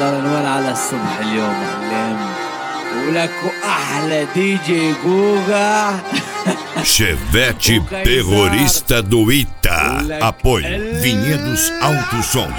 والله العنوان على الصبح اليوم علام ولك احلى دي جي جوجا. Chevette terrorista do Ita. Apoio Vinhedos Alto Som.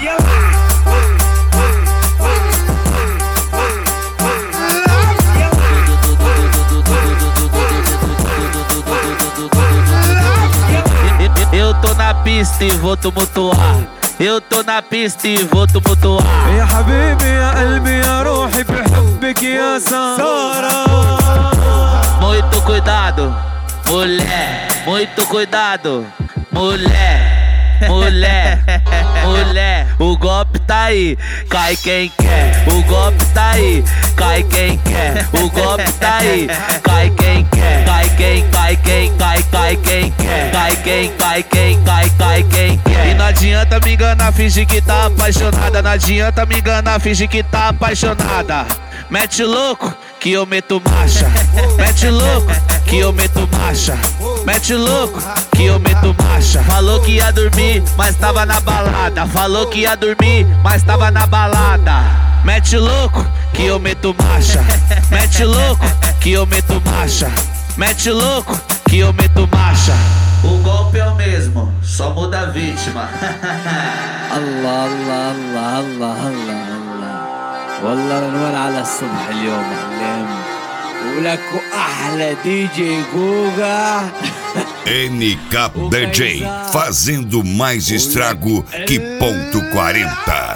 Eu tô na pista e vou tumultuar. Eu tô na pista e vou tumultuar. يا حبيبي يا قلبي يا روحي بحبك يا سارة. Muito cuidado, mulher. Muito cuidado, mulher. Mulher, mulher, o golpe tá aí, cai quem quer. O golpe tá aí, cai quem quer. O golpe tá aí, cai quem quer. Cai quem, cai quem, cai quem quer. Cai quem, cai quem, cai quem quer. E não adianta me enganar, fingir que tá apaixonada. Não adianta me enganar, fingir que tá apaixonada. Mete louco que eu meto marcha. Mete louco que eu meto marcha. Mete louco que eu meto marcha. Falou que ia dormir, mas tava na balada. Falou que ia dormir, mas tava na balada. Mete louco que eu meto marcha. Mete louco que eu meto marcha. Mete louco que eu meto marcha. O golpe é o mesmo, só muda a vítima. الله الله الله الله الله الله والله العنوان على الصبح اليوم علام ولك احلى دي جي جوجا. NK DJ, fazendo mais estrago que ponto 40.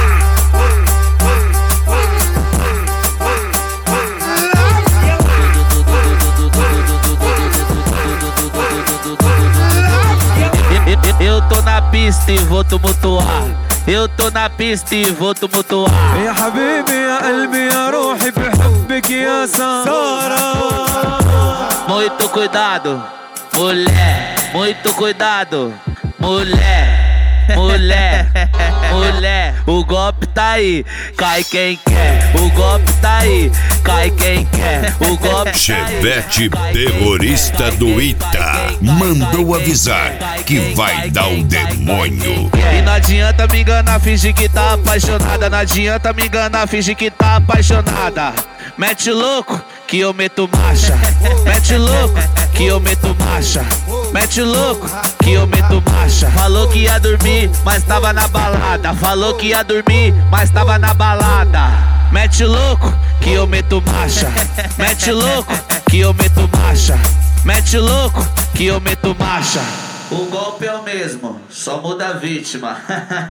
Eu tô na pista e vou tumultuar. Eu tô na pista e vou tumultuar. يا حبيبي يا قلبي يا روحي بحبك يا سارة. Muito cuidado, mulher. Muito cuidado, mulher. Mulher, mulher, o golpe tá aí, cai quem quer. O golpe tá aí, cai quem quer. O golpe Chevette terrorista do Ita mandou avisar que vai dar um demônio. E não adianta me enganar, fingir que tá apaixonada. Não adianta me enganar, fingir que tá apaixonada. Mete louco que eu meto marcha. Mete louco que eu meto marcha. Mete louco que eu meto marcha. Falou que ia dormir, mas tava na balada. Falou que ia dormir, mas tava na balada. Mete louco que eu meto marcha. Mete louco que eu meto marcha. Mete louco que eu meto marcha. O golpe é o mesmo, só muda a vítima.